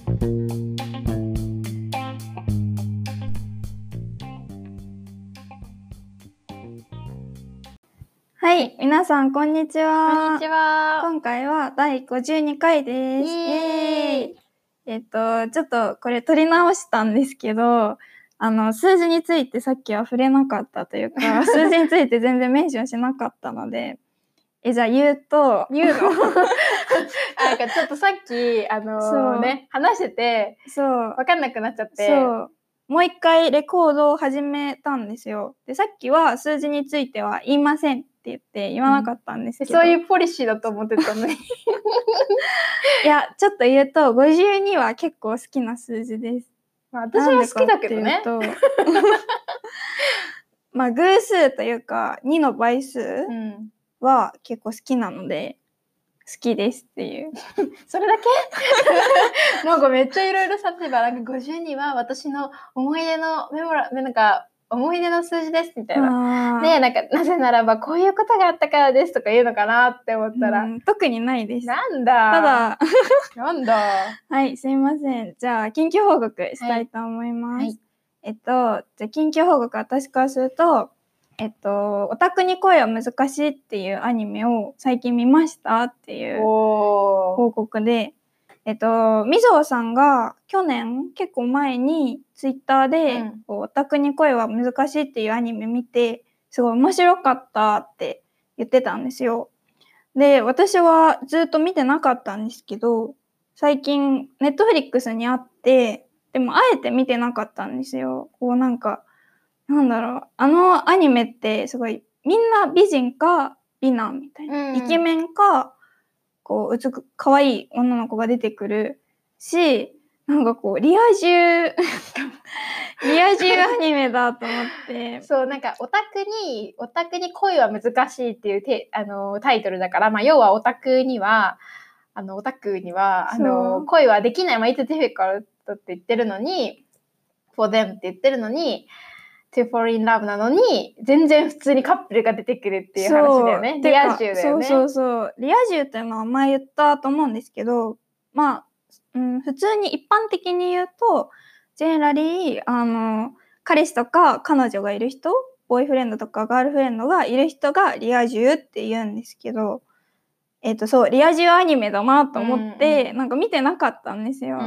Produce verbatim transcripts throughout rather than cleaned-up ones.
はい、皆さんこんにちは。 こんにちは。 今回はだいごじゅうにかいです。 イエーイ。 えっと、ちょっとこれ取り直したんですけど、あの、数字についてさっきは触れなかったというか、数字について全然メンションしなかったので、え、じゃあ言うと、 言うのなんかちょっとさっき、あのー、ね、話してて、そう。わかんなくなっちゃって。 そう。もう一回レコードを始めたんですよ。で、さっきは数字については言いませんって言って言わなかったんですけど。 うん、そういうポリシーだと思ってたのに。 いや、ちょっと言うと、ごじゅうには結構好きな数字です。 まあ、私は好きだけどね。 まあ、偶数というか、にの倍数は結構好きなので、好きですっていう。 それだけなんかめっちゃいろいろさ、例えばなんかごじゅうには私の思い出のメモラ、なんか思い出の数字ですみたいな。ねえ、なんかなぜならばこういうことがあったからですとか言うのかなって思ったら。 特にないです。 なんだ。 ただ、 なんだ。 はい、すいません。じゃあ、緊急報告したいと思います。はいはい、えっと、じゃあ緊急報告私からすると、えっと、オタクに恋は難しいっていうアニメを最近見ましたっていう報告で、えっと、みぞおさんが去年結構前にツイッターで、うん、オタクに恋は難しいっていうアニメ見て、すごい面白かったって言ってたんですよ。で、私はずっと見てなかったんですけど、最近ネットフリックスにあって、でもあえて見てなかったんですよ。こうなんか、なんだろう、あのアニメってすごいみんな美人か美男みたいな、うん、イケメンかこううつく可愛い女の子が出てくるし、なんかこうリア充リア充アニメだと思ってそう、なんかオタクにオタクに恋は難しいっていうてあのタイトルだから、まあ要はオタクにはあのオタクにはあの恋はできない、まあ It's difficult って言ってるのに for them って言ってるのにTo fall in love なのに全然普通にカップルが出てくるっていう話だよね。リア充だよね。 そうそうそう。リア充っていうのは前言ったと思うんですけど、まあ、うん、普通に一般的に言うと、ジェネラリー、あの、彼氏とか彼女がいる人、ボーイフレンドとかガールフレンドがいる人がリア充って言うんですけど、えっと、そう、リア充アニメだなと思って、うんうん、なんか見てなかったんですよ。うん、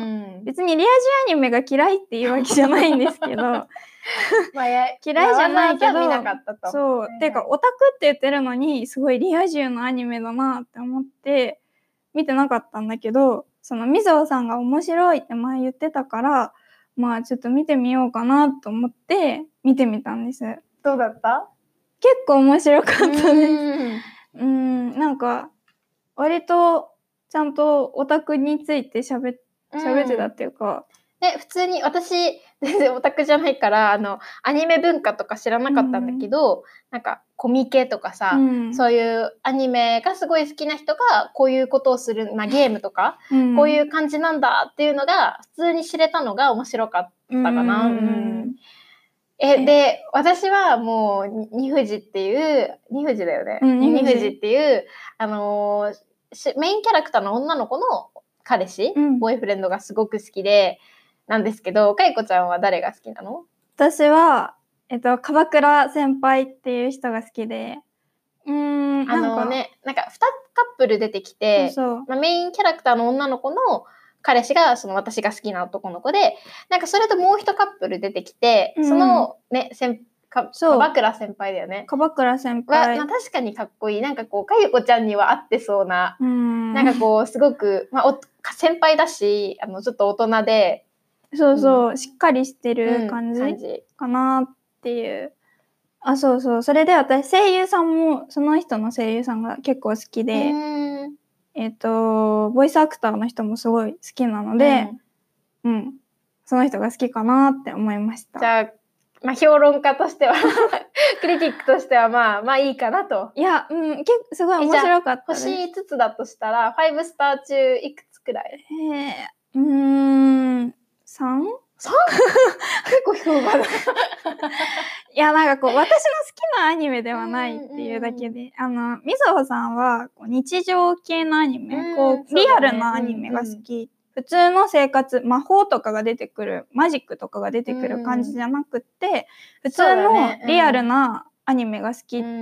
別にリア充アニメが嫌いっていうわけじゃないんですけど、まあ、嫌いじゃないけど、見なかったと。そう、はいはい、っていうかオタクって言ってるのにすごいリア充のアニメだなって思って見てなかったんだけど、そのみぞおさんが面白いって前言ってたから、まあちょっと見てみようかなと思って見てみたんです。 どうだった？ 結構面白かったです。うん、うん、なんか割とちゃんとオタクについて喋ってたっていうか。 で、普通に私全然オタクじゃないからあのアニメ文化とか知らなかったんだけど、うん、なんかコミケとかさ、うん、そういうアニメがすごい好きな人がこういうことをする、まあ、ゲームとか、うん、こういう感じなんだっていうのが普通に知れたのが面白かったかな。うんうん、えで私はもう二富士っていう二富士だよね、うん、二富士っていうあのー、メインキャラクターの女の子の彼氏、うん、ボーイフレンドがすごく好きでなんですけど、かいこちゃんは誰が好きなの？ 私は、えっと、樺倉先輩っていう人が好きで、 うーん、あのね、なんかふたカップル出てきて、そうそう、まあ、メインキャラクターの女の子の彼氏がその私が好きな男の子で、なんかそれともう一カップル出てきて、うん、そのね、先か樺倉先輩だよね。 樺倉先輩は、まあ、確かにかっこいい。なんかこうかゆこちゃんには合ってそうな、うん、なんかこうすごく、まあ、お先輩だし、あのちょっと大人で。 そうそう、うん、しっかりしてる感じかなっていう。うん、あ、そうそう。それで私、声優さんも、その人の声優さんが結構好きで、えっと、ボイスアクターの人もすごい好きなので、うん、うん、その人が好きかなって思いました。 じゃあ、まあ、評論家としては、クリティックとしては、まあ、まあいいかなと。 いや、うん、結構すごい面白かったです。 星いつつだとしたら、ファイブスター中いくつくらい？ えー、うーん、さん? さん? 結構評価だ。 いや、なんかこう、私の好きなアニメではないっていうだけで、あの、みずほさんはこう日常系のアニメ、こう、リアルなアニメが好き普通の生活、魔法とかが出てくる、マジックとかが出てくる感じじゃなくって、うん、普通のリアルなアニメが好き、うん、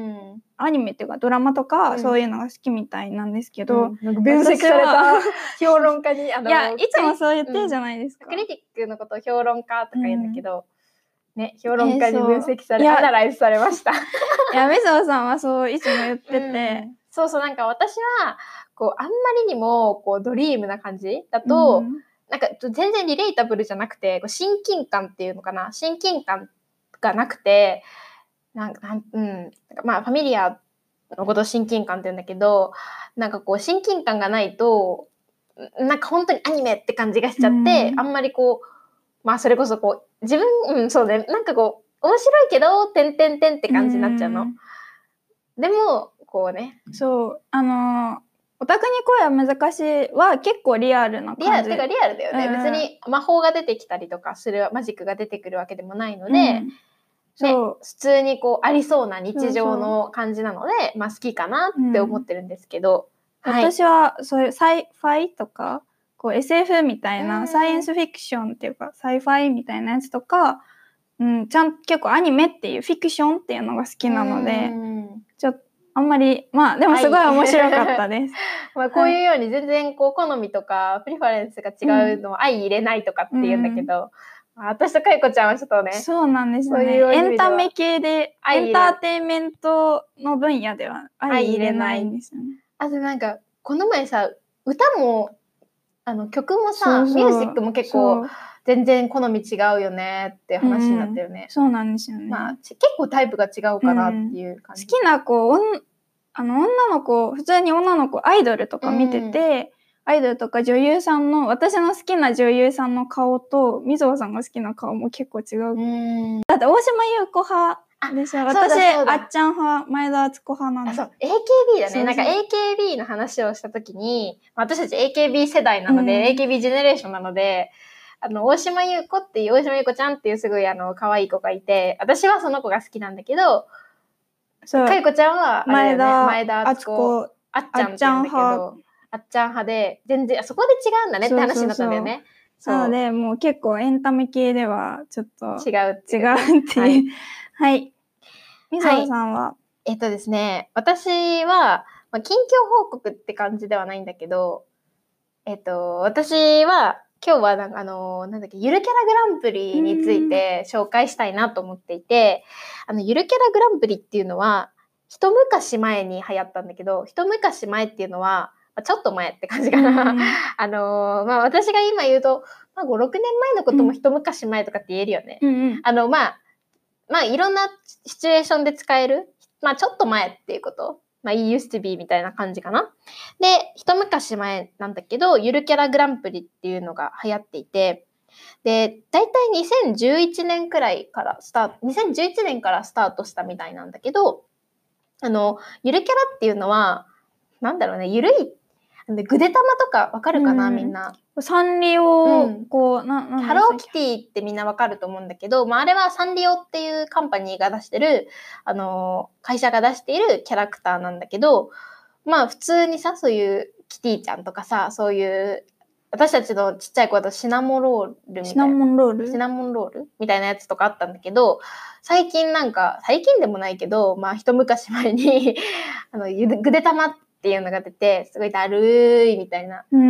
アニメっていうかドラマとかそういうのが好きみたいなんですけど、うん、 なんか分析された評論家にあのいやいつもそう言ってるじゃないですか、 うん、クリティックのことを評論家とか言うんだけど、うん、ね、評論家に分析され、えー、アナライズされましたいや水野さんはそういつも言ってて、うん、 そうそう、なんか私はこうあんまりにもこうドリームな感じだと、うん、なんか全然リレータブルじゃなくて、こう親近感っていうのかな、親近感がなくて、なんか、うん、まあファミリアのことを親近感って言うんだけど、なんかこう親近感がないと、なんか本当にアニメって感じがしちゃって、うん、あんまりこう、まあそれこそこう、自分、うん、そうね、なんかこう、面白いけど、てんてんてんって感じになっちゃうの。うん、でも、こうね。 そう、あのー、オタクに声は難しいは結構リアルな感じ。 リアル、てかリアルだよね、うん。別に魔法が出てきたりとかする、マジックが出てくるわけでもないので、うん、そう、普通にこうありそうな日常の感じなので、そうそう、まあ好きかなって思ってるんですけど。 うん、はい、私はそういうサイファイとか、こう エスエフ みたいな、サイエンスフィクションっていうか、サイファイみたいなやつとか、うん、ちゃん結構アニメっていうフィクションっていうのが好きなので、ちょっとあんまり、まあでもすごい面白かったです。 まあこういうように全然こう好みとかプリファレンスが違うのを相入れないとかって言うんだけど、うん、私とかいこちゃんはちょっとね。 そうなんですよね。ううエンタメ系で、エンターテインメントの分野では相入れないんですよね。 あとなんか、この前さ、歌も、あの曲もさ、そうそう、ミュージックも結構全然好み違うよねっていう話になったよね。 うん、そうなんですよね。 まあ結構タイプが違うかなっていう感じ。 うん、好きな子、あの女の子、普通に女の子アイドルとか見てて、うん、アイドルとか女優さんの、私の好きな女優さんの顔とみぞおさんが好きな顔も結構違う。うん、だって大島優子派でしょ。私あっちゃん派、前田敦子派なんで。 あ、そう エーケービー だね。そうそう、なんか エーケービー の話をしたときに、私たち エーケービー 世代なので、うん、エーケービー ジェネレーションなので、あの大島優子っていう大島優子ちゃんっていうすごいあの可愛い子がいて、私はその子が好きなんだけど、そう、かいこちゃんは、ね、前田、前田敦子、あっちゃんって言うんだけど、あっちゃん派で、全然、そこで違うんだねって話になったんだよね。 そうそうそう、なので、もう結構エンタメ系では、ちょっと、 違うっていう。 違うっていう。はい。みぞおさんは、はい、 えっとですね、私は、まあ、近況報告って感じではないんだけど、えっと、私は、今日はなんかあの、なんだっけ、ゆるキャラグランプリについて紹介したいなと思っていて、あの、ゆるキャラグランプリっていうのは、一昔前に流行ったんだけど、一昔前っていうのは、ちょっと前って感じかな。あの、まあ、私が今言うと、まあ、ご、ろくねんまえのことも一昔前とかって言えるよね。うんうん、あの、まあ、まあ、いろんなシチュエーションで使える。まあ、ちょっと前っていうこと。まあ、it used to be みたいな感じかな。で、一昔前なんだけど、ゆるキャラグランプリっていうのが流行っていて、で、だいたいにせんじゅういちねんくらいからスタート、にせんじゅういちねんからスタートしたみたいなんだけど、あの、ゆるキャラっていうのは、なんだろうね、ゆるい、ぐでたまとかわかるかな、うん、みんな。 サンリオ、うん、こう、な、 なハローキティってみんなわかると思うんだけど、まあ、あれはサンリオっていうカンパニーが出してる、あの、会社が出しているキャラクターなんだけど、まあ、普通にさ、そういうキティちゃんとかさ、そういう、私たちのちっちゃい子だとシナモロールみたいな。 シナモンロールシナモンロールみたいなやつとかあったんだけど、最近なんか、最近でもないけど、まあ、一昔前に、あの、ぐでたまっていうのが出て、すごいだるいみたいな。うん。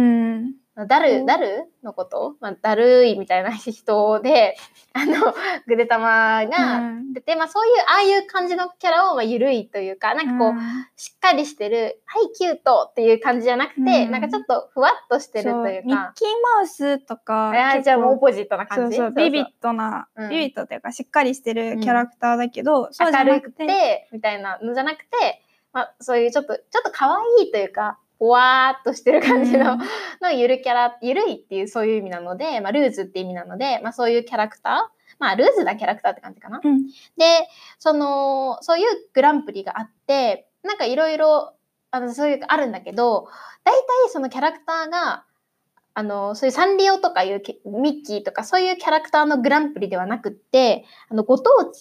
だる、だるのこと、まあ、だるいみたいな人で、あの、ぐでたまが出て、うん、まあそういう、ああいう感じのキャラを、まあ、ゆるいというか、なんかこう、うん、しっかりしてる、はい、キュートっていう感じじゃなくて、うん、なんかちょっとふわっとしてるというか。 ミッキーマウスとか。 あ、じゃあもうオポジットな感じ。 そうそう、ビビットな、うん、ビビットというか、しっかりしてるキャラクターだけど、うん、そうじゃなくて。 明るくて、みたいなのじゃなくて、まあそういうちょっと、ちょっと可愛いというか、ぽわーっとしてる感じの、うん、のゆるキャラ、ゆるいっていうそういう意味なので、まあルーズって意味なので、まあそういうキャラクター、まあルーズなキャラクターって感じかな。うん、で、その、そういうグランプリがあって、なんかいろいろ、あの、そういう、あるんだけど、大体そのキャラクターが、あの、そういうサンリオとかいうミッキーとかそういうキャラクターのグランプリではなくって、あの、ご当地、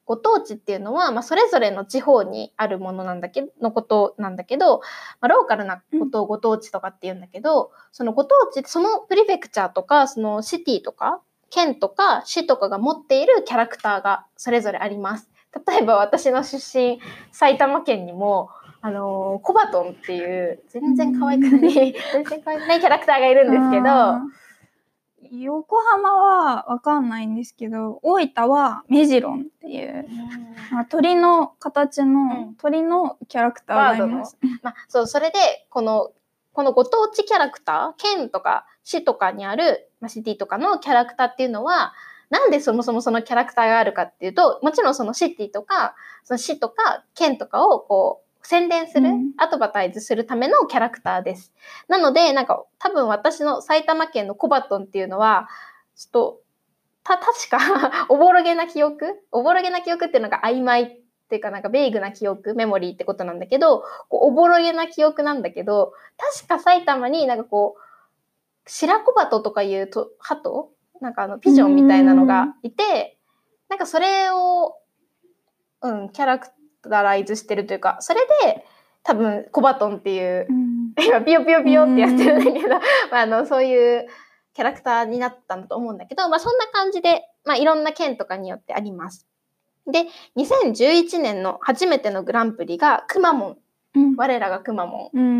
ご当地っていうのは、まあ、それぞれの地方にあるものなんだけど、のことなんだけど、まあ、ローカルなことをご当地とかって言うんだけど、うん、そのご当地、そのプリフェクチャーとか、そのシティとか、県とか市とかが持っているキャラクターがそれぞれあります。例えば私の出身、埼玉県にも、あのー、コバトンっていう、全然可愛くない、全然可愛くないキャラクターがいるんですけど、 横浜はわかんないんですけど、大分はメジロンっていう、まあ、鳥の形の、うん、鳥のキャラクターがいます。 まあ、そう、それで、この、このご当地キャラクター、県とか市とかにある、まあ、シティとかのキャラクターっていうのは、なんでそもそもそのキャラクターがあるかっていうと、もちろんそのシティとか、その市とか県とかをこう、宣伝する、うん、アドバタイズするためのキャラクターです。なので、なんか多分私の埼玉県のコバトンっていうのは、ちょっと、た、確か、おぼろげな記憶おぼろげな記憶っていうのが曖昧っていうか、なんかベイグな記憶、メモリーってことなんだけど、こうおぼろげな記憶なんだけど、確か埼玉になんかこう、白子バトとかいうと鳩なんかあのピジョンみたいなのがいて、なんかそれを、うん、キャラクタライズしてるというか、それで多分コバトンっていう、うん、今ピヨピヨピヨってやってるんだけど、まあ、あのそういうキャラクターになったんだと思うんだけど、まあそんな感じで、まあいろんな県とかによってあります。で、にせんじゅういちねんの初めてのグランプリがくまモン。うん、我らがくまモン。うん、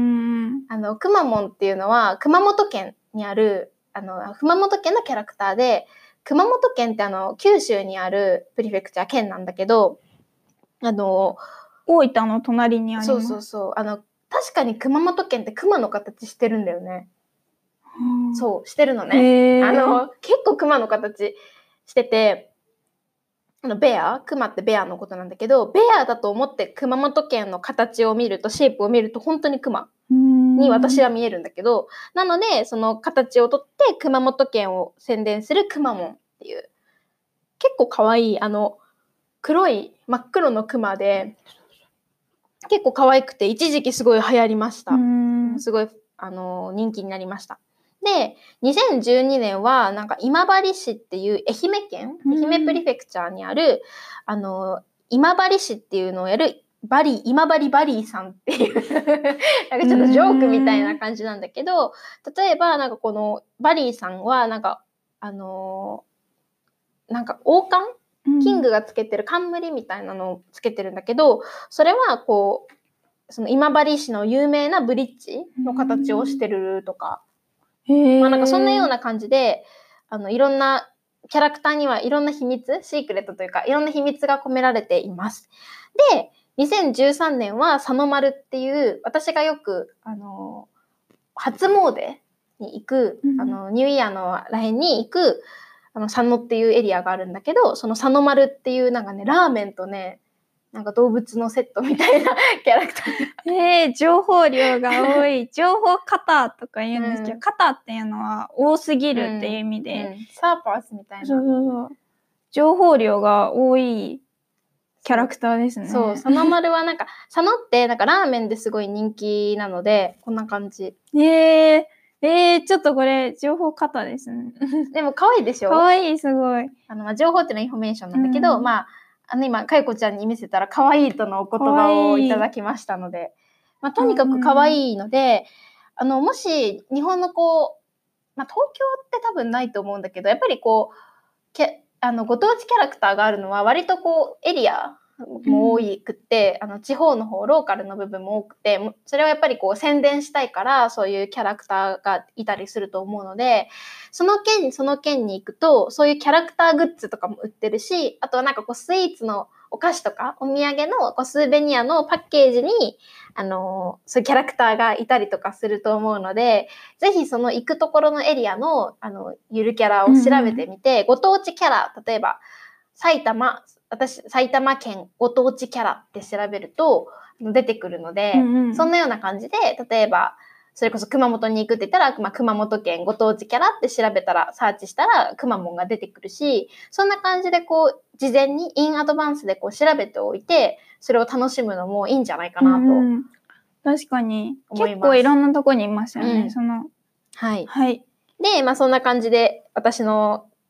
あの、くまモンっていうのは熊本県にある、あの、熊本県のキャラクターで、熊本県ってあの、九州にあるプリフェクチャー県なんだけど、あの、 大分の隣にあります。 そうそうそう。あの、確かに熊本県って熊の形してるんだよね。うん、そう、してるのね。あの、結構熊の形してて、あの、ベア熊ってベアのことなんだけど、ベアだと思って熊本県の形を見ると、シェイプを見ると本当に熊に私は見えるんだけど、なので、その形をとって熊本県を宣伝するくまモンっていう、結構可愛い、あの、黒い真っ黒の熊で、結構可愛くて、一時期すごい流行りました。すごい、あの、人気になりました。で、にせんじゅうにねんは、なんか今治市っていう愛媛県、愛媛プリフェクチャーにある、あの、今治市っていうのをやる、バリー、今治バリーさんっていう、なんかちょっとジョークみたいな感じなんだけど、例えば、なんかこのバリーさんは、なんか、あの、なんか王冠キングがつけてる冠みたいなのをつけてるんだけど、それはこう、その今治市の有名なブリッジの形をしてるとか、まあなんかそんなような感じで、あの、いろんなキャラクターにはいろんな秘密、シークレットというか、いろんな秘密が込められています。で、にせんじゅうさんねんは佐野丸っていう、私がよく、あの、初詣に行く、あの、ニューイヤーのらへんに行く、あの、佐野っていうエリアがあるんだけど、その佐野丸っていうなんかね、ラーメンとね、なんか動物のセットみたいなキャラクター。 えー、情報量が多い。情報型とか言うんですけど、型、うん、っていうのは多すぎるっていう意味で。うんうん、 サーパースみたいな。 そうそうそう。情報量が多いキャラクターですね。 そう、佐野丸はなんか、佐野ってなんかラーメンですごい人気なので、こんな感じ。 えー、えー、ちょっとこれ、情報型ですね。 でも可愛いでしょ？ 可愛い、すごい。 あの、まあ、情報っていうのはインフォメーションなんだけど、うん、まあ、あの、今、かいこちゃんに見せたら可愛いとのお言葉をいただきましたので、まあ、とにかく可愛いので、うん、あの、もし、日本のこう、まあ、東京って多分ないと思うんだけど、やっぱりこう、けあの、ご当地キャラクターがあるのは、割とこう、エリアも多くって、うん、あの、地方の方、ローカルの部分も多くて、それはやっぱりこう、宣伝したいから、そういうキャラクターがいたりすると思うので、その県、その県に行くと、そういうキャラクターグッズとかも売ってるし、あとはなんかこう、スイーツのお菓子とか、お土産のこうスーベニアのパッケージに、あの、そういうキャラクターがいたりとかすると思うので、ぜひその行くところのエリアの、あの、ゆるキャラを調べてみて、うんうん、ご当地キャラ、例えば、埼玉、私、埼玉県ご当地キャラって調べると出てくるので、うんうん、そんなような感じで、例えば、それこそ熊本に行くって言ったら、まあ、熊本県ご当地キャラって調べたら、サーチしたら、くまモンが出てくるし、そんな感じでこう、事前にインアドバンスでこう調べておいて、それを楽しむのもいいんじゃないかなと、うん。 確かに。結構いろんなとこにいますよね、うん、その。 はい。 はい。 で、まあそんな感じで、私の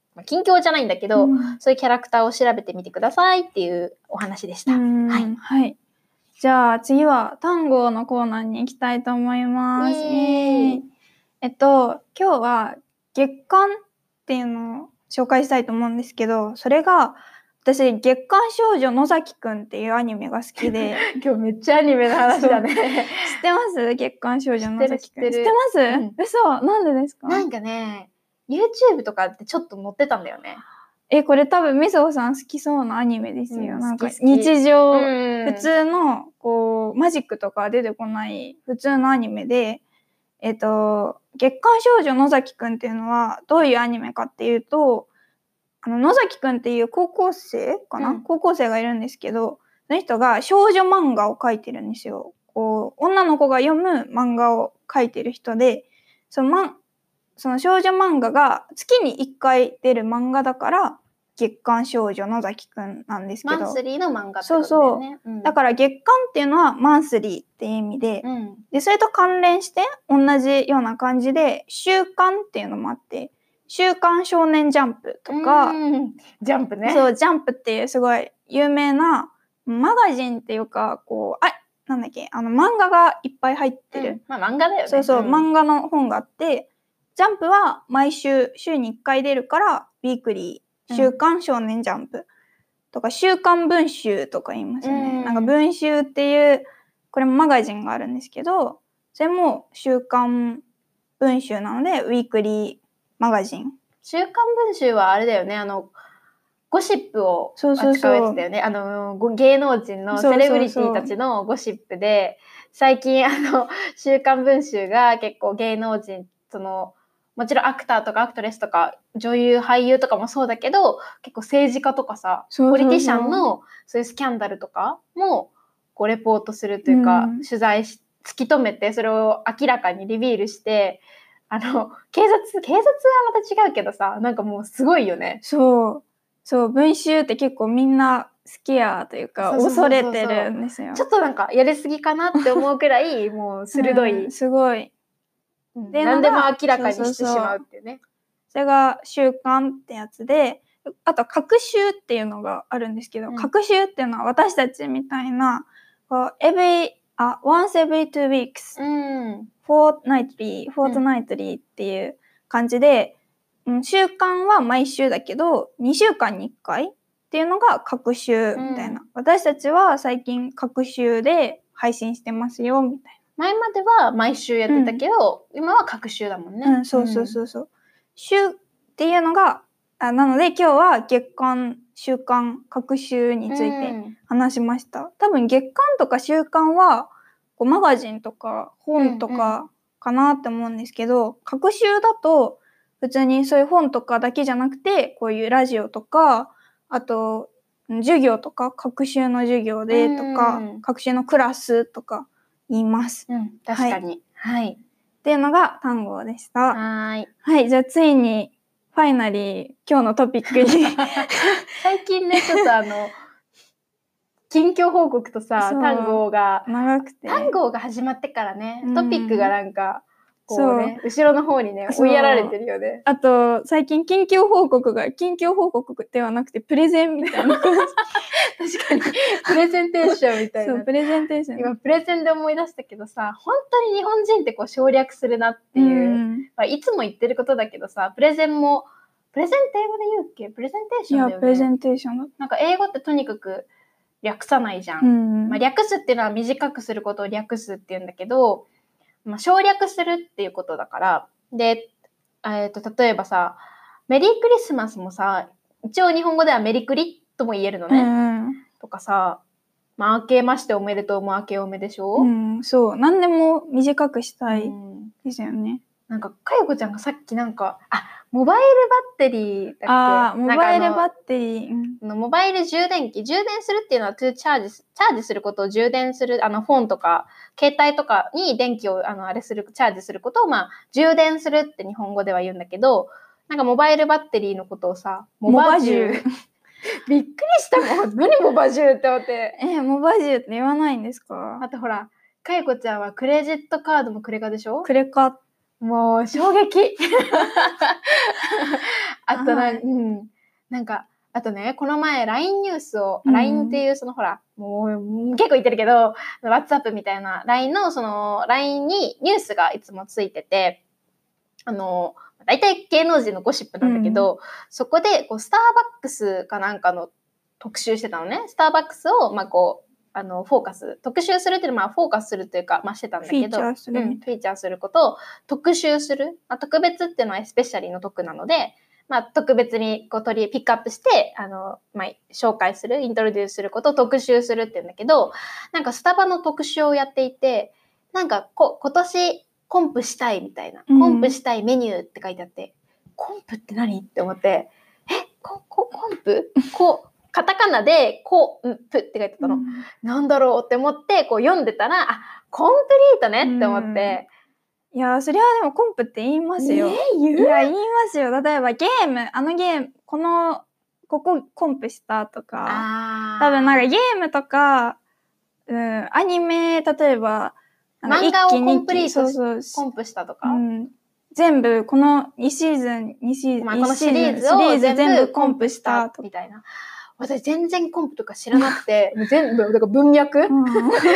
まあ、近況じゃないんだけど、 うん、 そういうキャラクターを調べてみてくださいっていうお話でした。はい、 はい。じゃあ次は単語のコーナーに行きたいと思います。 イエーイ。 えっと今日は月刊っていうのを紹介したいと思うんですけど、それが私月刊少女野崎くんっていうアニメが好きで今日めっちゃアニメの話だね。知ってます月刊少女野崎くん。知ってます、うん、嘘なんでですか？ なんかね YouTube とかってちょっと載ってたんだよね。 え、これ多分みそさん好きそうなアニメですよ。うん、なんか日常、普通のこうマジックとか出てこない普通のアニメで、えっと月刊少女野崎くんっていうのはどういうアニメかっていうと、あの野崎くんっていう高校生かな、うん、高校生がいるんですけど、その人が少女漫画を描いてるんですよ。こう女の子が読む漫画を描いてる人で、そのまその少女漫画が月にいっかい出る漫画だから月刊少女野崎くんなんですけど、 マンスリーの漫画ってことだよね。 そうそう、うん、だから月刊っていうのはマンスリーっていう意味で、うん、でそれと関連して同じような感じで週刊っていうのもあって、週刊少年ジャンプとか、 ジャンプね、 そうジャンプっていうすごい有名なマガジンっていうか、こうあなんだっけあの漫画がいっぱい入ってる、うん、 まあ漫画だよね。 そうそう、うん、漫画の本があって、ジャンプは毎週週にいっかい出るからウィークリー、週刊少年ジャンプとか週刊文集とか言いますよね、うん、なんか文集っていうこれもマガジンがあるんですけど、それも週刊文集なのでウィークリーマガジン。 週刊文集はあれだよね、あのゴシップを扱うやつだよね。あの芸能人のセレブリティたちのゴシップで、最近あの週刊文集が結構芸能人、そのもちろんアクターとかアクトレスとか女優俳優とかもそうだけど、結構政治家とかさ、ポリティシャンのそういうスキャンダルとかもこうレポートするというか、うん、取材し突き止めてそれを明らかにリビールして、あの警察警察はまた違うけどさ、なんかもうすごいよね。 そうそう、文集って結構みんな好きやというか恐れてるんですよ。 ちょっとなんかやりすぎかなって思うくらいもう鋭い、 うん、すごい、 うん、何でも明らかにしてしまうっていうね。そうそうそう、 それが週刊ってやつで、あと隔週っていうのがあるんですけど、うん、隔週っていうのは私たちみたいなこう every あ once every two weeks、うん、fortnightly fortnightly っていう感じで、うん、週間は毎週だけどにしゅうかんにいっかいっていうのが隔週みたいな、うん、私たちは最近隔週で配信してますよみたいな。 前までは毎週やってたけど、うん、今は隔週だもんね。 うん、そうそうそうそう、うん、週っていうのがあなので今日は月間週間隔週について話しました、うん、多分月間とか週間はこうマガジンとか本とかかなって思うんですけど、うんうん、隔週だと普通にそういう本とかだけじゃなくてこういうラジオとか、あと授業とか隔週の授業でとか、うん、隔週のクラスとか言います、 うん、確かに、はい、はい、 っていうのが単語でした。 はい、 はい、じゃあついにファイナリー今日のトピックに最近ねちょっとあの近況報告とさ単語が長くて単語が始まってからね、トピックがなんかこうね後ろの方にね追いやられてるよね。 あと最近近況報告が近況報告ではなくてプレゼンみたいな確かにプレゼンテーションみたいな。 そうプレゼンテーション。 今プレゼンで思い出したけどさ、本当に日本人ってこう省略するなっていう、うん、まあ、いつも言ってることだけどさ、プレゼンもプレゼンって英語で言うっけ？プレゼンテーションだよね。 いやプレゼンテーションだ。 なんか英語ってとにかく略さないじゃん、うんまあ、略すっていうのは短くすることを略すっていうんだけど、まあ、省略するっていうことだから。で、えー、と例えばさメリークリスマスもさ一応日本語ではメリクリとも言えるのね、うん、とかさ、まあ、明けましておめでとうも明けおめでしょ、 うん、そう何でも短くしたいですよね、 うん、なんかかよこちゃんがさっきなんかあモバイルバッテリーだっけ？ あモバイルバッテリー、 うん、モバイル充電器、充電するっていうのは to チャージ、チャージすることを充電する、あの本とか携帯とかに電気をあのあれするチャージすることをまあ充電するって日本語では言うんだけど、なんかモバイルバッテリーのことをさモバジュびっくりしたもん。何モバジュって思って。 えモバジュって言わないんですか？ あとほらかよこちゃんはクレジットカードもクレカでしょ？ クレカ。 もう衝撃あとな、 はいうん。なんか、あとね、この前 ライン ニュースを、 うんライン っていうそのほら、もう結構言ってるけど、WhatsApp みたいな ライン のその ライン にニュースがいつもついてて、あの、大体芸能人のゴシップなんだけど、うん、そこでこうスターバックスかなんかの特集してたのね。スターバックスを、まあこう、あの、フォーカス、特集するっていうのは、まあ、フォーカスするというか、まあ、してたんだけど、 フィーチャーする、 うん、フィーチャーすることを特集する。まあ、特別っていうのはエスペシャリーの特なので、まあ、特別にこう取り、ピックアップして、あの、まあ、紹介する、イントロデュースすることを特集するっていうんだけど、なんかスタバの特集をやっていて、なんかこ、今年コンプしたいみたいな、コンプしたいメニューって書いてあって、うん、コンプって何って思って、え、コ、コ、コンプこう、カタカナで、コンプって書いてたの。うん、なんだろうって思って、こう読んでたら、あ、コンプリートねって思って。 うん、いや、それはでもコンプって言いますよ。 えー、言う？ いや、言いますよ。例えばゲーム、あのゲーム、この、ここコンプしたとか。多分なんかゲームとか、うん、アニメ、例えば、 漫画をコンプリートし、 そうそうコンプしたとか、 うん、全部、このにシーズン、にシーズン、 まあ、このシリーズを全部コンプしたみたいな。私全然コンプとか知らなくて、もう全部、だから文脈、うん、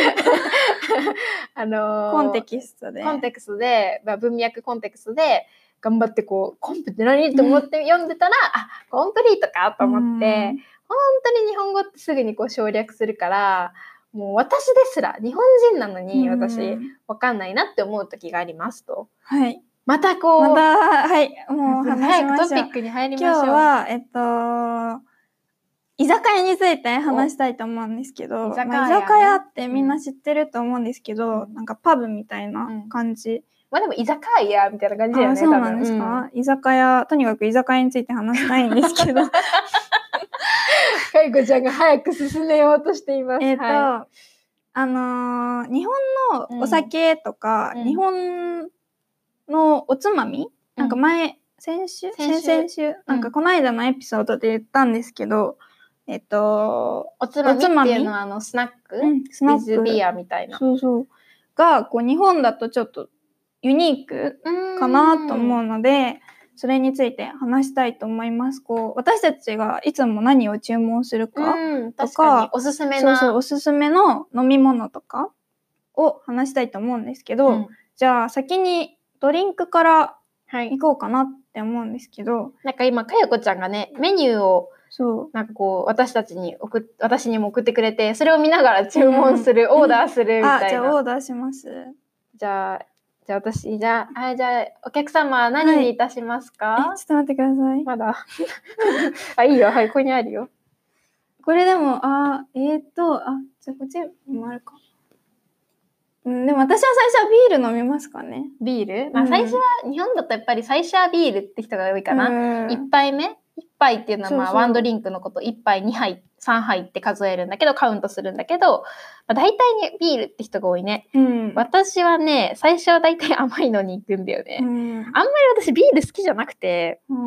あのー、 コンテキストで。 コンテクストで、まあ、文脈コンテクストで、頑張ってこう、コンプって何って思って読んでたら、うん、あ、コンプリートかと思って、うん、本当に日本語ってすぐにこう省略するから、もう私ですら、日本人なのに私、わかんないなって思う時がありますと。 はい。 またこう、 また、はい、もう話しましょう。 早くトピックに入りましょう。 今日は、えっと、居酒屋について話したいと思うんですけど、居酒屋、ね、まあ、居酒屋ってみんな知ってると思うんですけど、うん、なんかパブみたいな感じ。うん、 まあでも居酒屋みたいな感じだよね。 そうなんですか、うん、居酒屋、とにかく居酒屋について話したいんですけど。 かいこちゃんが早く進めようとしています。 えっと、はい、あのー、日本のお酒とか、うん、日本のおつまみ、うん、なんか前、先週先々週、うん、なんかこの間のエピソードで言ったんですけど、えっと、 おつまみっていうのはあのスナック、うん、 スナック、 ウィズビアみたいな。 そうそう。が、こう日本だとちょっとユニークかなと思うので、それについて話したいと思います。こう、私たちがいつも何を注文するかとか、 うん、確かにおすすめな。 そうそう、おすすめの飲み物とかを話したいと思うんですけど、うん、じゃあ先にドリンクから行こうかなって思うんですけど。はい、 なんか今、かよこちゃんがね、メニューを、そうなんかこう、私たちに送っ、私にも送ってくれて、それを見ながら注文する、うん、オーダーするみたいな。 あ、じゃあオーダーします。 じゃあ、じゃあ私、じゃあ、あ、じゃあ、お客様何にいたしますか？ はい、ちょっと待ってください。 まだあ、いいよ。はい、ここにあるよ。 これでも、あ、えー、っと、あ、じゃあこっちにもあるか。うん、でも私は最初はビール飲みますかね。 ビール？まあ最初は、うん、日本だとやっぱり最初はビールって人が多いかな。一、うん、杯目一杯っていうのはまあそうそうワンドリンクのこと、一杯、二杯、三杯って数えるんだけど、カウントするんだけど、まあ、大体ね、ビールって人が多いね。うん、私はね、最初は大体甘いのに行くんだよね。うん、あんまり私ビール好きじゃなくて、うん、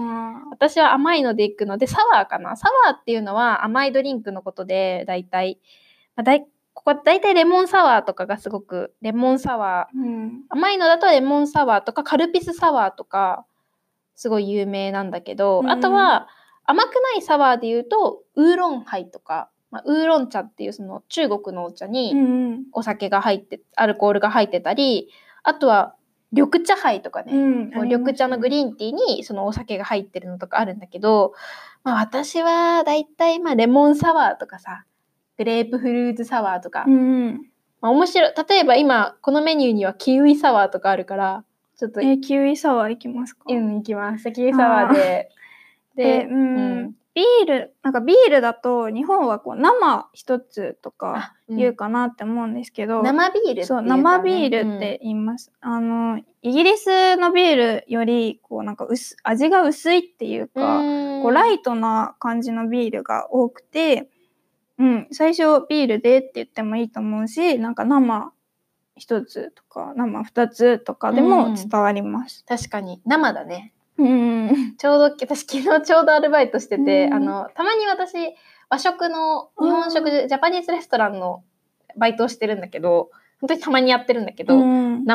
私は甘いので行くので、サワーかな。サワーっていうのは甘いドリンクのことで、大体、まあ、大ここ大体レモンサワーとかがすごく、レモンサワー、うん、甘いのだとレモンサワーとかカルピスサワーとかすごい有名なんだけど、うん、あとは甘くないサワーで言うとウーロンハイとか、まあ、ウーロン茶っていうその中国のお茶にお酒が入って、アルコールが入ってたり、あとは緑茶ハイとかね、うん、緑茶のグリーンティーにそのお酒が入ってるのとかあるんだけど、まあ、私は大体まあレモンサワーとかさ、グレープフルーツサワーとか、うんまあ、面白い。例えば今このメニューにはキウイサワーとかあるからちょっとえー、キウイサワーいきますか？ うん行きます。キウイサワーでで、うん、うん、ビールなんかビールだと日本はこう生一つとか言うかなって思うんですけど、 うん、生ビールって言う、ね、 そう生ビールって言います。うん、あのイギリスのビールよりこうなんか薄味が薄いっていうか、うんこうライトな感じのビールが多くて。うん、最初ビールでって言ってもいいと思うし、なんか生一つとか生二つとかでも伝わります。 うん、確かに生だね。 うん、 ちょうど私昨日ちょうどアルバイトしてて、うん、あのたまに私和食の日本食ジャパニーズレストランのバイトをしてるんだけど、本当にたまにやってるんだけど、うん、生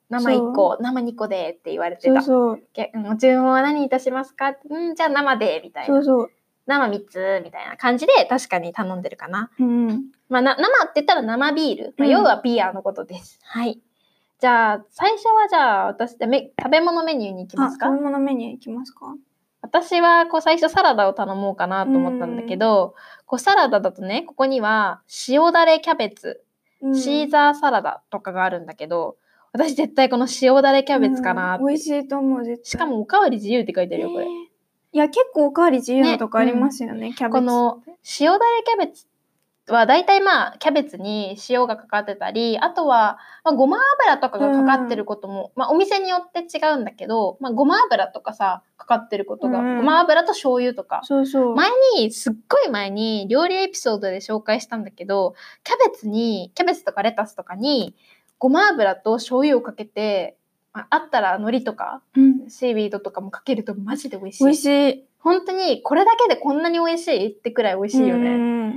生いっこ、生にこでって言われてた。 そうそう。注文は何いたしますか？うん、じゃあ生で、みたいな。 そうそう。 生みっつ、みたいな感じで確かに頼んでるかな。 うん。 まあ、な生って言ったら生ビール。まあ、要はビアのことです。うん、はい。じゃあ、最初はじゃあ、私でめ、食べ物メニューに行きますか？ 食べ物メニュー行きますか？ 私は、こう、最初サラダを頼もうかなと思ったんだけど、こう、サラダだとね、ここには、塩だれキャベツ、シーザーサラダとかがあるんだけど、私絶対この塩だれキャベツかなって。 美味しいと思う、絶対。 しかもおかわり自由って書いてあるよ、これ。 いや、結構おかわり自由なとこありますよね、ねうん、キャベツ。 この塩だれキャベツは大体まあキャベツに塩がかかってたり、あとは、まあ、ごま油とかがかかってることも、うん、まあお店によって違うんだけど、まあごま油とかさ、かかってることが、うん、ごま油と醤油とか。 そうそう。 前に、すっごい前に料理エピソードで紹介したんだけど、キャベツに、キャベツとかレタスとかにごま油と醤油をかけて、あ, あったら海苔とか、うん、シービードとかもかけるとマジで美味しい。 美味しい。 本当にこれだけでこんなに美味しいってくらい美味しいよね。うん、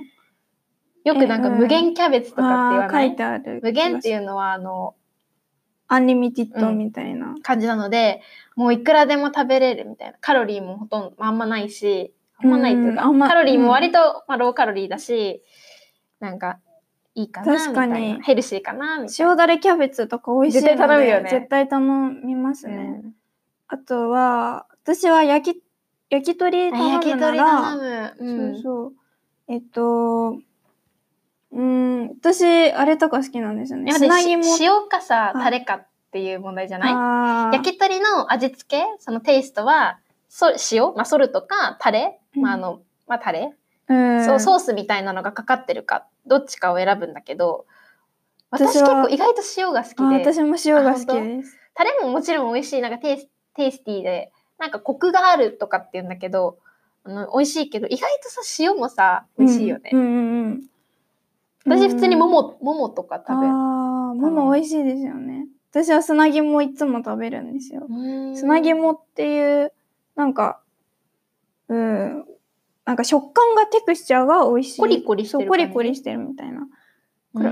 よくなんか無限キャベツとかって言わない？ 書いてある。 無限っていうのはあのアンリミティッドみたいな、 うん、感じなので、もういくらでも食べれるみたいな。カロリーもほとんどあんまないし、あんまないっていうか、うん、カロリーも割と、まあ、ローカロリーだし、なんかいいかなみたいな。確かにヘルシーかなみたいな。 塩だれキャベツとか美味しいので絶対頼むよね。 絶対頼みますね。うん、あとは私は焼き焼き鳥頼むなら、 焼き鳥頼む、 うん、そうそうえっとうん私あれとか好きなんですよね。 砂肝塩かさタレかっていう問題じゃない？焼き鳥の味付けそのテイストはそ塩、まあ、ソルトかタレ、うん、まああのまあタレ、うん、そうソースみたいなのがかかってるかどっちかを選ぶんだけど、私結構意外と塩が好きで。 私も塩が好きです。 タレももちろん美味しい、なんかテイス、テイスティーで、なんかコクがあるとかって言うんだけど、あの、美味しいけど、意外とさ、塩もさ、美味しいよね。 うん、うんうんうん私普通に桃、桃とか食べる。 ああ、桃美味しいですよね。私は砂肝いつも食べるんですよ。砂肝っていう、なんか、うん、なんか食感がテクスチャーが美味しい。 コリコリしてるそう、コリコリしてるみたいな。 うん、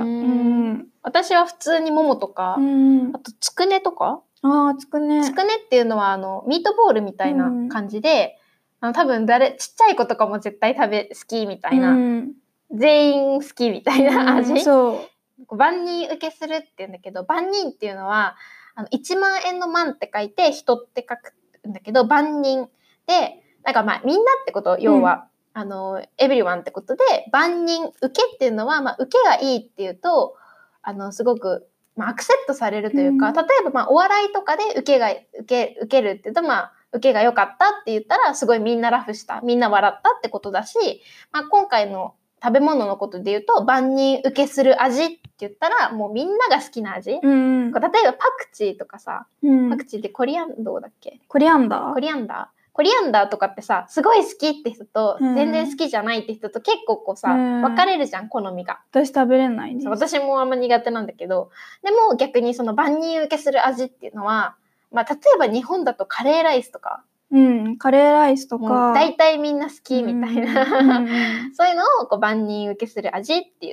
私は普通に桃とか、あとつくねとか。 ああ、つくね。 つくねっていうのはあのミートボールみたいな感じで、あの多分誰ちっちゃい子とかも絶対食べ好きみたいな、全員好きみたいな味。そう万人受けするっていうんだけど、万人っていうのはあのいちまんえんの万って書いて人って書くんだけど、万人でなんかまあみんなってこと要は。うんあの、エブリワンってことで、万人受けっていうのは、まあ、受けがいいっていうと、あの、すごく、まあ、アクセプトされるというか、うん、例えば、まあ、お笑いとかで受けが、受け、受けるって言うと、まあ、受けが良かったって言ったら、すごいみんなラフした、みんな笑ったってことだし、まあ、今回の食べ物のことで言うと、万人受けする味って言ったら、もうみんなが好きな味。うん、例えば、パクチーとかさ、うん、パクチーってコリアンドーだっけ？ コリアンダー？ コリアンダーコリアンダーとかってさ、すごい好きって人と、全然好きじゃないって人と結構こうさ、分かれるじゃん、好みが。 私食べれないです。 私もあんま苦手なんだけど、でも逆にその万人受けする味っていうのは、まあ例えば日本だとカレーライスとか。 うん、カレーライスとか。 大体みんな好きみたいな。そういうのをこう万人受けする味って言って、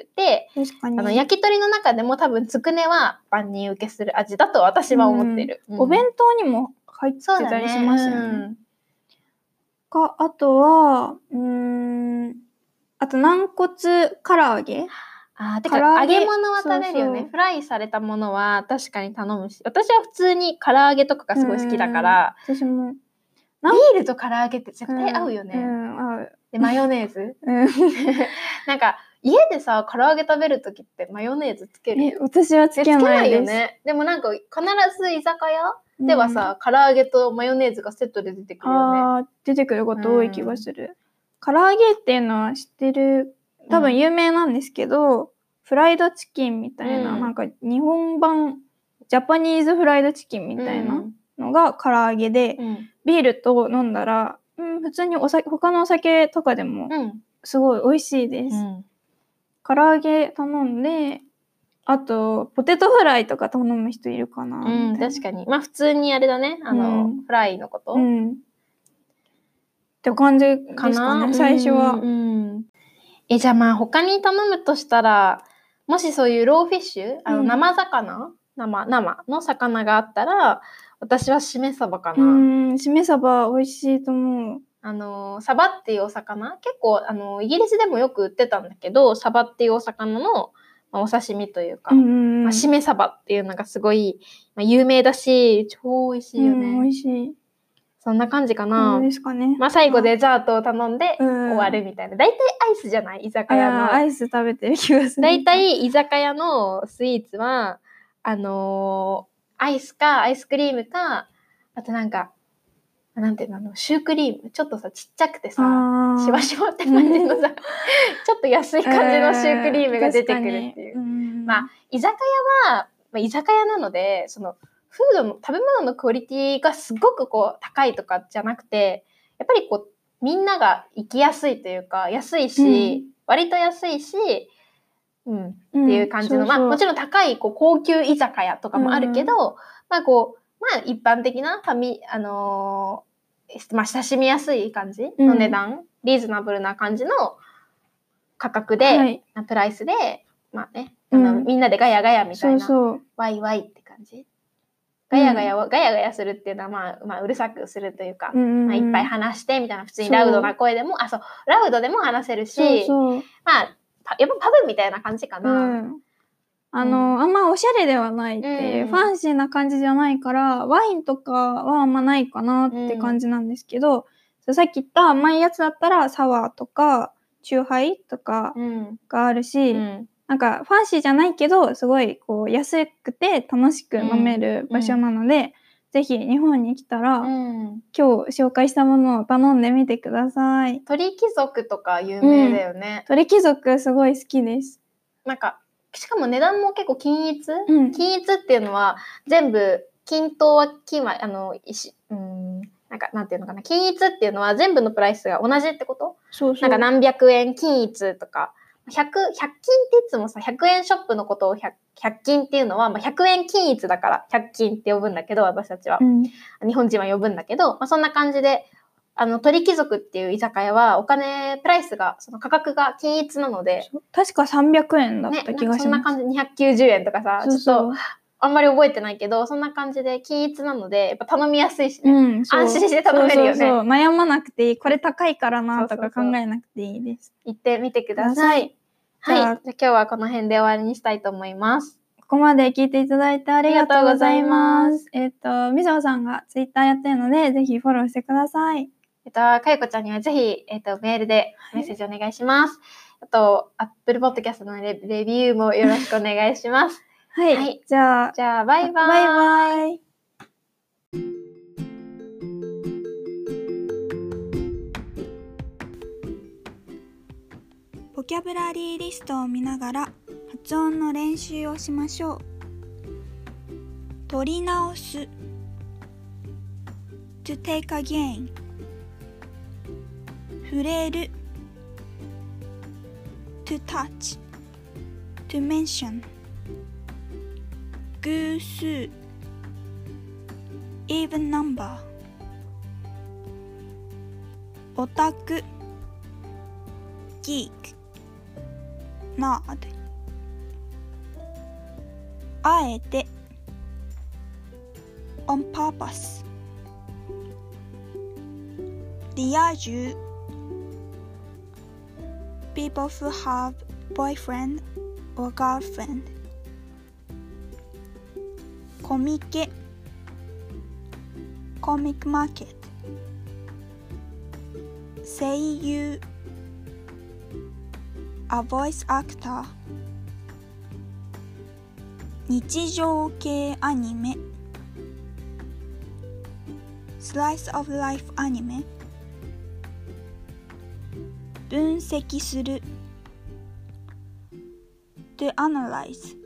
確かにあの焼き鳥の中でも多分つくねは万人受けする味だと私は思ってる。 うんうん、お弁当にも入ってたりしますよね。か、あとは、うーん、あと軟骨唐揚げあー、てか揚げ物は食べるよね。そうそうフライされたものは確かに頼むし、私は普通に唐揚げとかがすごい好きだから、 私も。 ビールと唐揚げって絶対合うよね。うん、合う。で、マヨネーズ、うん、なんか、家でさ、唐揚げ食べるときってマヨネーズつける？ え、私はつけないです。 つけないよね。でもなんか、必ず居酒屋ではさ、うん、唐揚げとマヨネーズがセットで出てくるよね。 ああ、出てくること多い気がする。うん、唐揚げっていうのは知ってる、多分有名なんですけど、うん、フライドチキンみたいな、うん、なんか日本版、ジャパニーズフライドチキンみたいなのが唐揚げで、うん、ビールと飲んだら、うん、普通にお酒、他のお酒とかでもすごい美味しいです。うん、唐揚げ頼んで、あと、ポテトフライとか頼む人いるかな。 うん、確かに。まあ普通にあれだね。あの、うん、フライのこと。うん。 って感じですかね、最初は。 うんうん、え、じゃあまあ他に頼むとしたら、もしそういうローフィッシュ、あの生魚生生の魚があったら私はしめ鯖かな。 うん、しめ鯖美味しいと思う。 あのサバっていうお魚結構あのイギリスでもよく売ってたんだけど、サバっていうお魚の、まあ、お刺身というか、 うんうんうんまあ、しめ鯖っていうのがすごい、まあ、有名だし超美味しいよね、 うん、美味しい。 そんな感じかな。 そうですかね。 まあ最後デザートを頼んでうん終わるみたいな。大体アイスじゃない居酒屋の。 アイス食べてる気がする。 大体居酒屋のスイーツはあのー、アイスかアイスクリームか、あとなんかなんていうの、あのシュークリームちょっとさちっちゃくてさしわしわって感じのさちょっと安い感じのシュークリームが出てくるっていう、えー、まあ居酒屋は、まあ、居酒屋なのでそのフードの食べ物のクオリティがすごくこう高いとかじゃなくて、やっぱりこうみんなが行きやすいというか安いし、うん、割と安いし、うん、っていう感じの、うん、そうそう、まあもちろん高いこう高級居酒屋とかもあるけど、うん、まあこうまあ一般的なファミあのー、まあ親しみやすい感じの値段、うん、リーズナブルな感じの価格で、はい、プライスでまあね、あの、うん、みんなでガヤガヤみたいな、そうそうワイワイって感じ。ガヤガヤを、うん、ガヤガヤするっていうのは、まあ、まあ、うるさくするというか、うんまあ、いっぱい話してみたいな、普通にラウドな声でも、あ、そう、ラウドでも話せるし、そうそうまあ、やっぱパブみたいな感じかな。うん、 あの、うん、あんまおしゃれではないっていう、うん、ファンシーな感じじゃないから、ワインとかはあんまないかなって感じなんですけど、うん、さっき言った甘いやつだったら、サワーとか、チューハイとかがあるし、うんうんなんかファンシーじゃないけどすごいこう安くて楽しく飲める場所なので、うん、ぜひ日本に来たら、うん、今日紹介したものを頼んでみてください。 鳥貴族とか有名だよね、 うん、鳥貴族すごい好きです。 なんかしかも値段も結構均一、うん、均一っていうのは全部均等は金はあの石うんなんかなんていうのかな均一っていうのは全部のプライスが同じってこと？そうそう。なんか何百円均一とか。ひゃく、ひゃく均っていつもさ、ひゃくえんショップのことを ひゃく, ひゃく均っていうのは、まあ、ひゃくえん均一だからひゃく均って呼ぶんだけど、私たちは。うん、日本人は呼ぶんだけど、まあ、そんな感じで、あの、鳥貴族っていう居酒屋は、お金、プライスが、その価格が均一なので。 確かさんびゃくえんだった気がします。ね、 そんな感じ、にひゃくきゅうじゅうえんとかさ、そうそうちょっと、あんまり覚えてないけど、そんな感じで均一なので、やっぱ頼みやすいしね。うん、安心して頼めるよね。そうそうそう悩まなくていい。これ高いからなとか考えなくていいです。 行ってみてください。はい。じゃあ今日はこの辺で終わりにしたいと思います。 ここまで聞いていただいてありがとうございます。えっと、みぞさんがツイッターやってるので、ぜひフォローしてください。 えっと、かよこちゃんにはぜひ、えっと、メールでメッセージお願いします。はい、あと、Apple Podcast の レ, レビューもよろしくお願いします。 はい、はい。じゃあ、 じゃあ、バイバイ。 バイバイ。ボキャブラリーリストを見ながら発音の練習をしましょう。取り直す to take again 触れる to touch to mention 偶数 even number オタク geek nod あえて on purpose リア充 people who have boyfriend or girlfriend コミケ comic market 声優A voice actor 日常系アニメ Slice of life アニメ分析する To analyze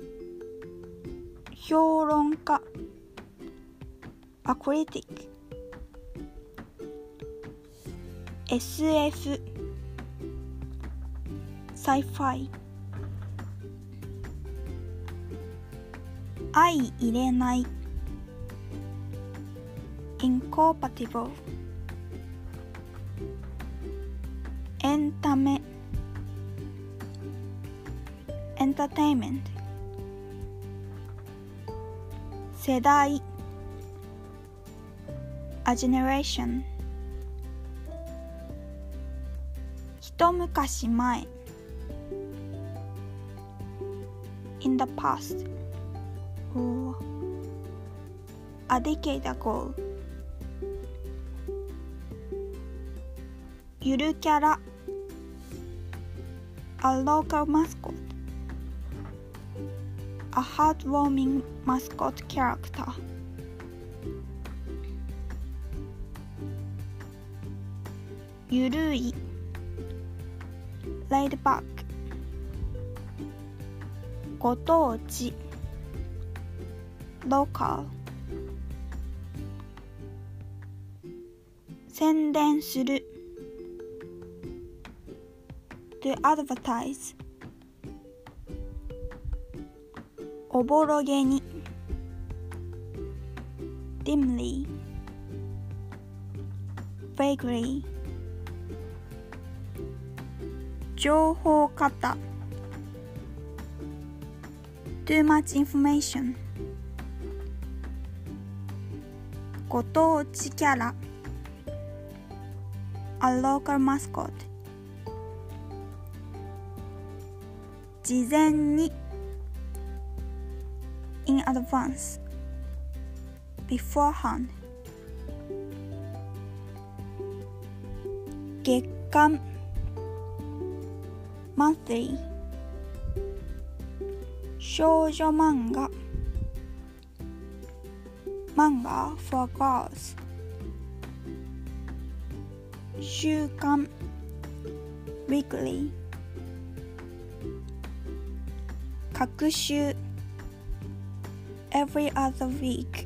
評論家 A critic エスエフサイファイ相入れない incompatible エンタメ entertainment 世代 a generation 一昔前 in the past or a decade ago ゆるキャラ a local mascot a heartwarming mascot character ゆるい laid back ご当地 local 宣伝する to advertise おぼろげに dimly vaguely 情報過多 too much information ご当地キャラ a local mascot 事前に in advance beforehand 月間 monthly 少女漫画 manga for girls 週刊 weekly 各週 every other week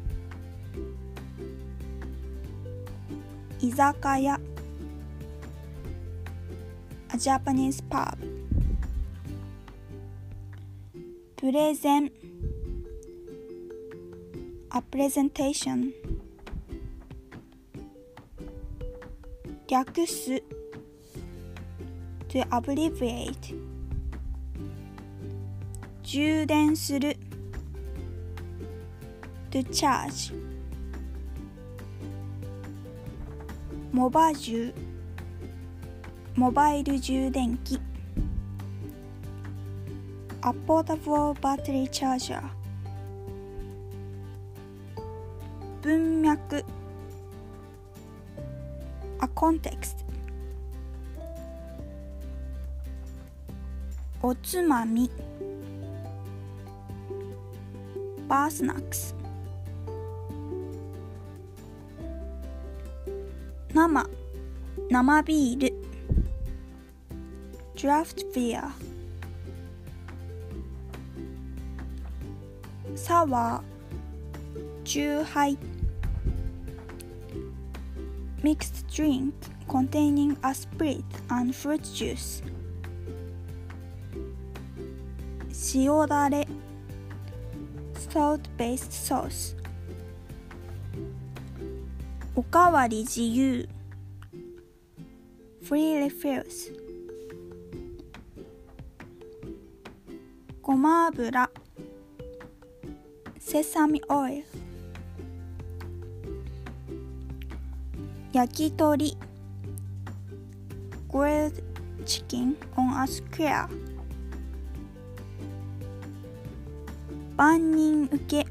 居酒屋 a Japanese pub プレゼン a presentation 略す to abbreviate 充電する to charge モバ充モバイル充電器 a portable battery charger 文脈 a context おつまみ bar snacks 生生ビール draft beer サワー酎ハイ mixed drink containing a spirit and fruit juice 塩だれ salt based sauce おかわり自由 free refills ごま油 sesame oil 焼き鳥 grilled chicken on a square 万人受け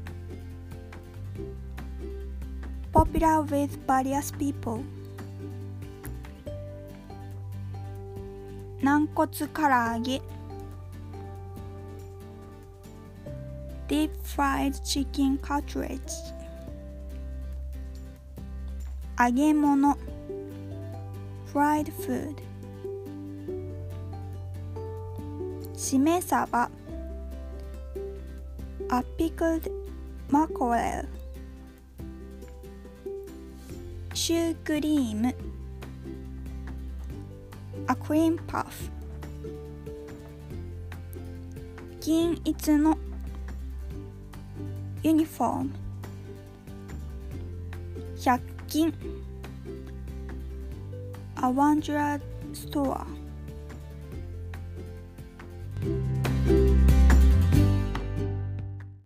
popular with various people 軟骨唐揚げ deep fried chicken cartridge 揚げ物 fried food しめ鯖 a pickled mackerel シュークリーム a cream puff 均一の uniform 百均 a wonder store